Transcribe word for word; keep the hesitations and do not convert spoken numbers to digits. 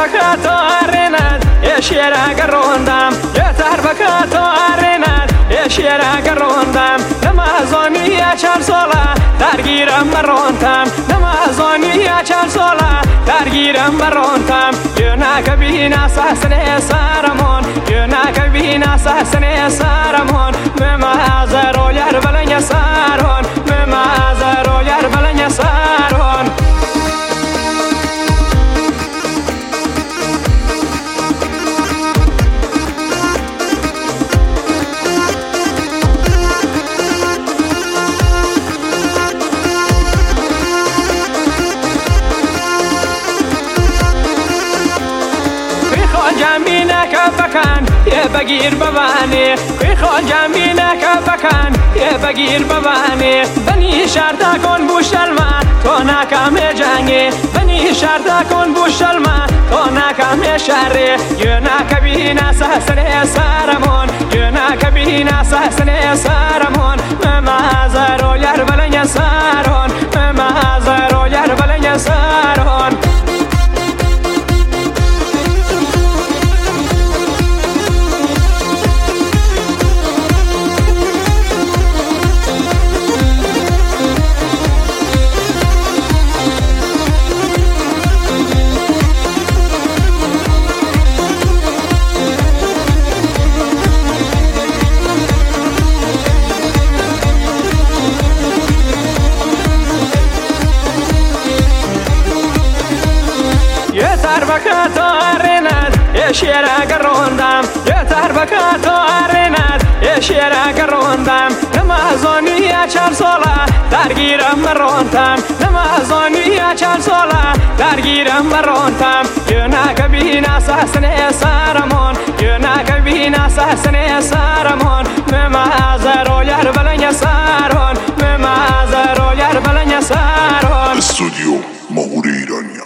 بكاتو أرناد يشيرا قروندام يتر بكاتو أرناد يشيرا قروندام نمازوني يا شمسولا درگیرم برونتم نمازونی یا چند ساله درگیرم برونتم یه نکبی نسحسن سرمون یه نکبی نسحسن سرمون ممازر و یر بلنگ سرون ممازر و یر بلنگ سرون جمینک بکن یه بگیر ببانی بی خود جمینک بکن یه بگیر ببانی بنی شرطه کن بوشلما تو نکم جنگی بنی شرطه کن بوشلما تو نکم شری یه نکبی نسحسن سرمون یه نکبی نسحسن سرمون ممازر و یر بلنگ سرون ممازر و یر بلنگ سرون يتر بكاتو أرناد يشيرا قروندام يتر بكاتو أرناد يشيرا قروندام نمازوني يا شمسولا درگیرم برونتم نمازوني يا شمسولا درگیرم برونتم یه نکبی نسحسن سرمون یه نکبی نسحسن سرمون ممازر و یر بلنگ سرون ممازر و یر بلنگ سرون استودیو ماهور ایرانیا.